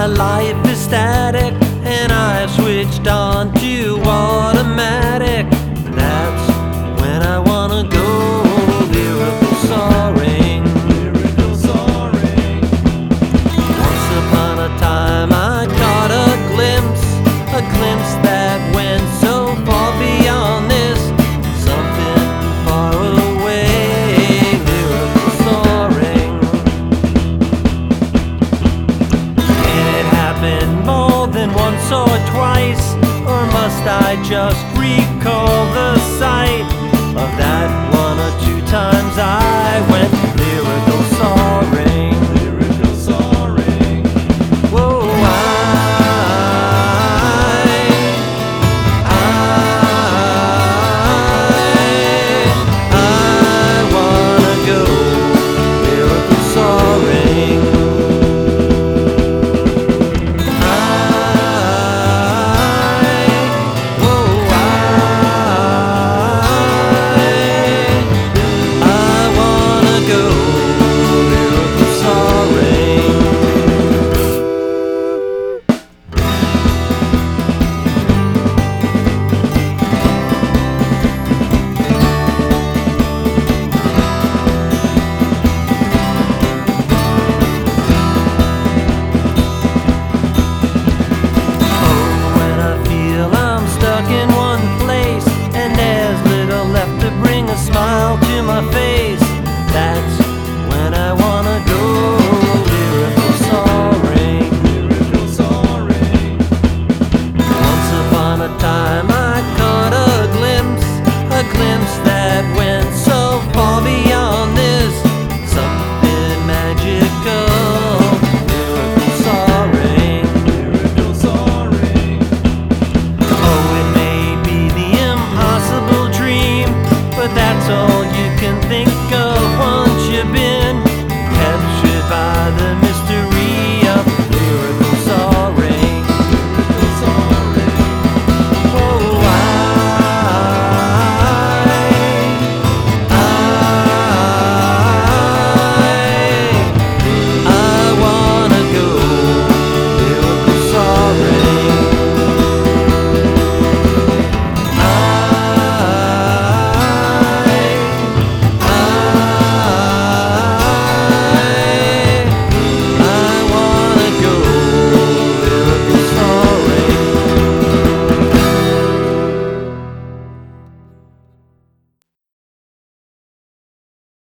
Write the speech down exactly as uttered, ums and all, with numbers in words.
My life is static, and I've switched on to automatic. That's when I wanna go lyrical soaring. Lyrical soaring. Once upon a time I caught a glimpse, a glimpse that went so far beyond this. Something far away, lyrical soaring. Can it happen more than once or twice? Or must I just recall the sight